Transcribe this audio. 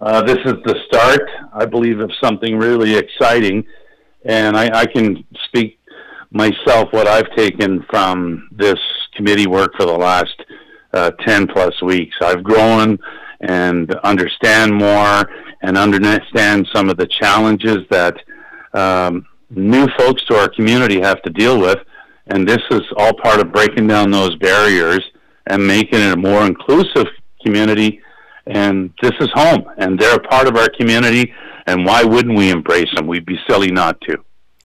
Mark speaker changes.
Speaker 1: This is the start, I believe, of something really exciting, and I can speak myself what I've taken from this committee work for the last 10 plus weeks. I've grown and understand more and understand some of the challenges that new folks to our community have to deal with, and this is all part of breaking down those barriers and making it a more inclusive community. And this is home, and they're a part of our community, and why wouldn't we embrace them? We'd be silly not to.